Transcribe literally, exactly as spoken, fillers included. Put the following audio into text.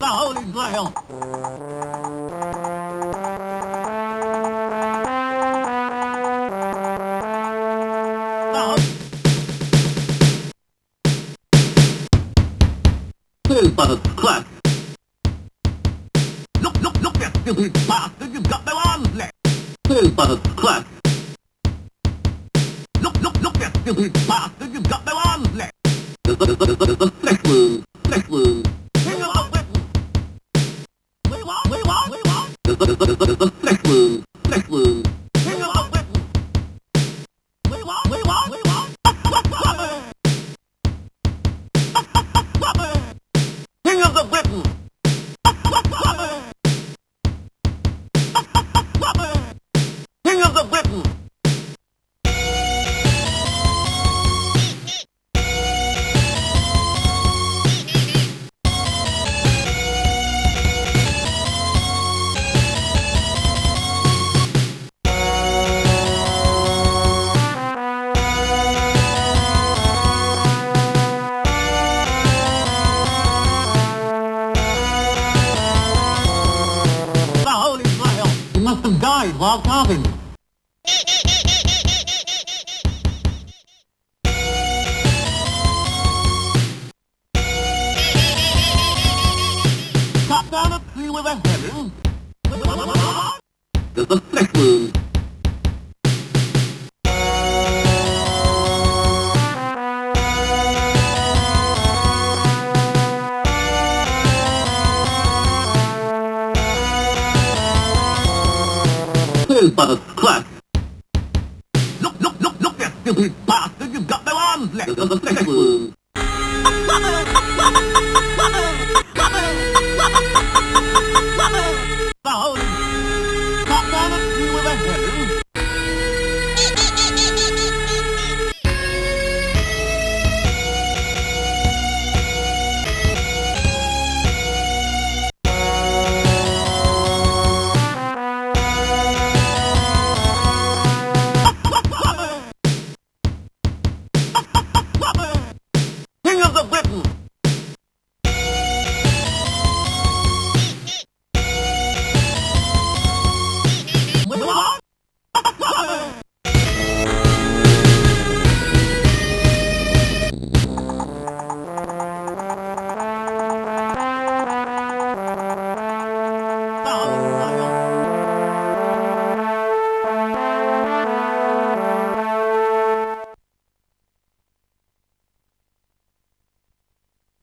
The Holy Grail. Here's but a scratch. Look, look, look, you stupid bastard, you've got no arms left. Here's but a scratch. Look, look, look, you stupid bastard, you've got no arms left. The, the, the, the, the flesh wound, flesh wound. King of the Britain. We want, we want, we want. The, the, the, the, the flesh wound, flesh wound. King of the Britain. We want, we want, we want. King of the Britain. King of the Britain. The Holy Grail. He must have died while carving. Cut down a tree with a heaven. There's a flesh wound. Here's but a scratch. Look, look, look, look, you stupid bastard, you've got no arms left. There's a flesh wound.